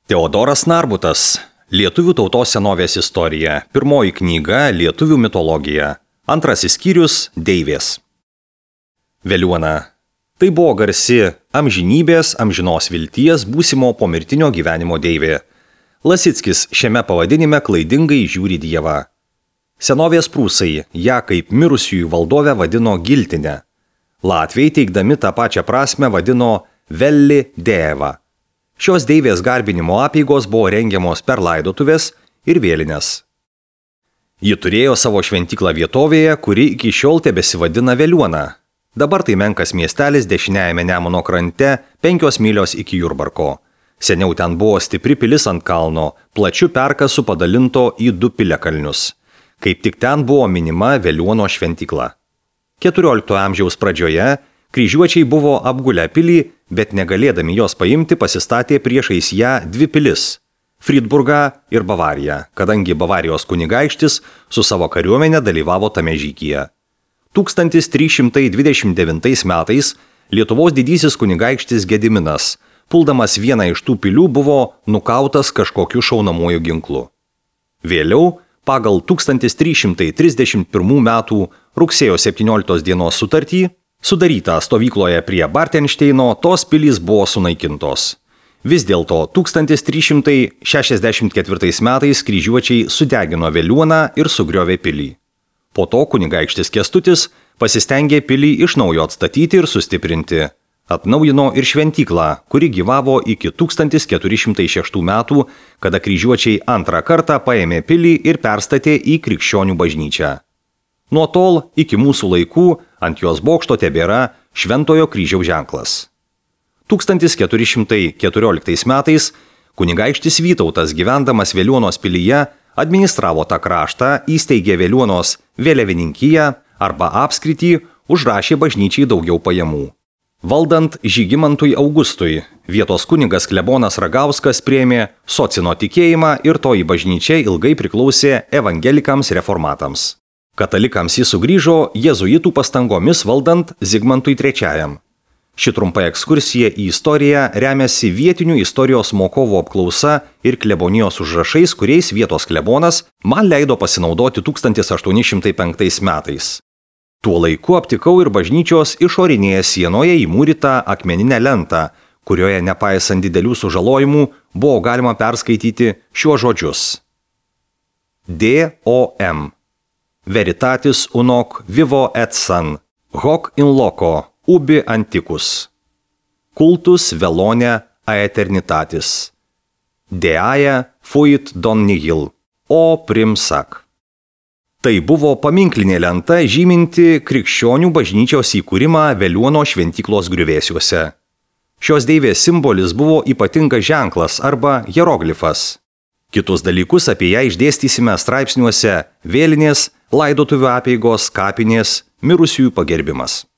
Teodoras Narbutas. Lietuvių tautos senovės istorija. Pirmoji knyga Lietuvių mitologija. Antrasis skyrius Deivės. Veliuona. Tai buvo garsi amžinybės, amžinos vilties, būsimo pomirtinio gyvenimo deivė. Lasickis šiame pavadinime klaidingai žiūri Dievą. Senovės prūsai ją kaip mirusiųjų valdovę vadino giltinę. Latviai teikdami tą pačią prasmę vadino Velli Dėva. Šios deivės garbinimo apeigos buvo rengiamos per laidotuvės ir vėlines. Ji turėjo savo šventyklą vietovėje, kuri iki šiol tebesivadina Veliuona. Dabar tai menkas miestelis dešiniajame Nemuno krante 5 mylios iki Jurbarko. Seniau ten buvo stipri pilis ant kalno, plačiu perkasu padalinto į 2 piliakalnius. Kaip tik ten buvo minima Veliuono šventykla. 14 amžiaus pradžioje kryžiuočiai buvo apgulę pilį, bet negalėdami jos paimti pasistatė priešais ją 2 pilis – Frydburgą ir Bavariją, kadangi Bavarijos kunigaikštis su savo kariuomenė dalyvavo tame žygyje. 1329 metais Lietuvos didysis kunigaikštis Gediminas, puldamas vieną iš tų pilių, buvo nukautas kažkokiu šaunamuoju ginklu. Vėliau, pagal 1331 metų rugsėjo 17 dienos sutartį, sudaryta stovykloje prie Bartenšteino, tos pilys buvo sunaikintos. Vis dėlto 1364 metais kryžiuočiai sudegino Veliuoną ir sugriovė pilį. Po to kunigaikštis Kęstutis pasistengė pilį iš naujo atstatyti ir sustiprinti. Atnaujino ir šventyklą, kuri gyvavo iki 1406 metų, kada kryžiuočiai antrą kartą paėmė pilį ir perstatė į krikščionių bažnyčią. Nuo tol iki mūsų laikų ant jos bokšto tebėra Šventojo kryžiaus ženklas. 1414 metais kunigaikštis Vytautas, gyvendamas Veliuonos pilyje, administravo tą kraštą, įsteigė Veliuonos vėliavininkiją arba apskritį, užrašė bažnyčiai daugiau pajamų. Valdant Žygimantui Augustui, vietos kunigas klebonas Ragauskas priėmė socino tikėjimą ir toji bažnyčia ilgai priklausė evangelikams reformatams. Katalikams jis sugrįžo jėzuitų pastangomis valdant Zigmantui III. Ši trumpa ekskursija į istoriją remiasi vietinių istorijos mokovų apklausa ir klebonijos užrašais, kuriais vietos klebonas man leido pasinaudoti 1805 metais. Tuo laiku aptikau ir bažnyčios išorinėje sienoje įmūrytą akmeninę lentą, kurioje nepaisant didelių sužalojimų buvo galima perskaityti šiuos žodžius. D.O.M. Veritatis unok vivo et san, hoc in loco, ubi anticus. Cultus velone aeternitatis. Deae fuit don nihil, o primsak. Tai buvo paminklinė lenta žyminti krikščionių bažnyčios įkūrimą Veliuono šventyklos griuvėsiuose. Šios deivės simbolis buvo ypatingas ženklas arba hieroglifas. Kitus dalykus apie ją išdėstysime straipsniuose Vėlinės, laidotuvių apeigos, kapinės, mirusiųjų pagerbimas.